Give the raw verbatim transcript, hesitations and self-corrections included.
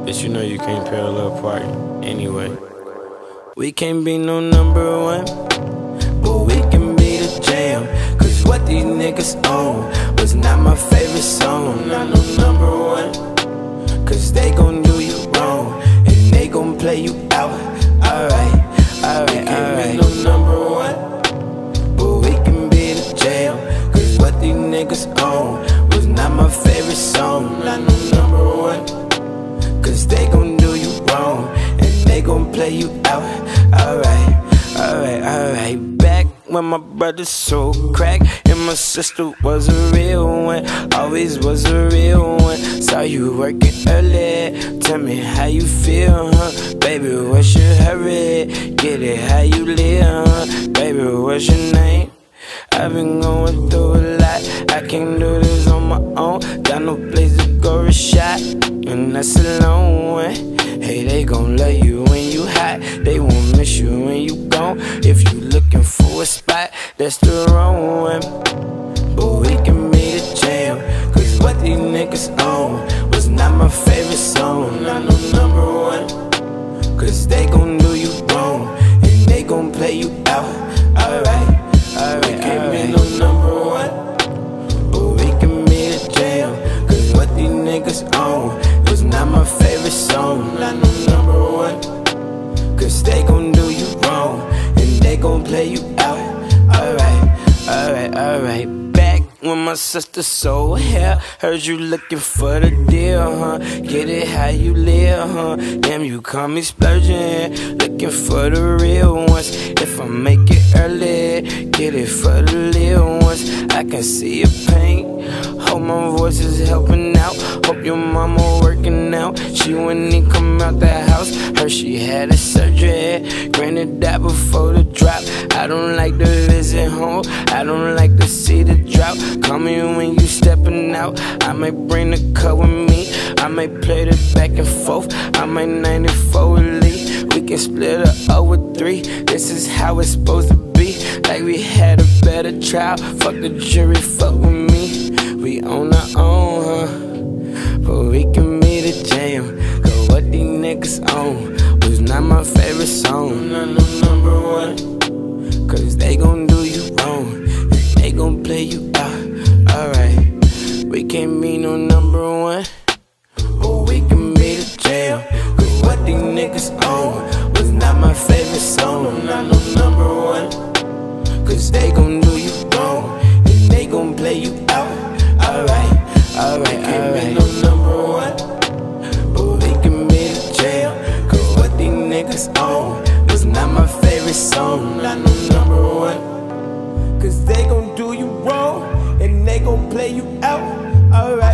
But you know you can't parallel park anyway. We can't be no number one, but we can be the jam. Cause what these niggas own was not my favorite song. Not no number one, cause they gon' do you wrong and they gon' play you out. Alright, alright, alright. No number one, but we can be the jam. Cause what these niggas own was not my favorite song. Not no number one, cause they gon' do you wrong and they gon' play you out. Alright, alright, alright. Back when my brother sold crack and my sister was a real one, always was a real one. Saw you working early, tell me how you feel, huh? Baby, what's your hurry? Get it how you live, huh? Baby, what's your name? I've been going through a lot, I can't do this on my own. Got no place to go or shot, and that's a long one. Hey, they gon' love you when you hot, they won't miss you when you gone. If you looking for a spot, that's the wrong one. But we can be the jam, cause what these niggas own was not my favorite song. Not no number one, cause they gon' do you wrong and they gon' play you out. Alright, alright, we can't be no number one, but we can be the jam. Cause what these niggas own was not my favorite song. Not no number one, cause they gon' do you wrong and they gon' play you out. Alright, alright, alright. Back when my sister sold hair, heard you looking for the deal, huh? Get it how you live, huh? Damn, you call me splurging, looking for the real ones. If I make it early, get it for the little ones. I can see your pain, hope my voice is helping out. Hope your mama working out. She wouldn't even come out the house, heard she had a surgery. Granted that before the drop, I don't like to visit home, I don't like to see the drought. Call me when you stepping out, I might bring the cut with me, I might play the back and forth, I might ninety-four elite. We can split a O with three, this is how it's supposed to be. Like we had a better trial, fuck the jury, fuck with me. We on our own, huh? But we can be the jam. Cause what these niggas own was not my favorite song. Not no number one, cause they gon' do you wrong and they gon' play you out. Alright, we can't be no number one, but we can be the jam. Cause what these niggas own was not my favorite song. Not no number one, cause they gon' do you wrong and they gon' play you out. Alright, alright, alright. No number one, but we can be the jam. Cause what these niggas own was not my favorite song. Not no number one, cause they gon' do you wrong and they gon' play you out. Alright.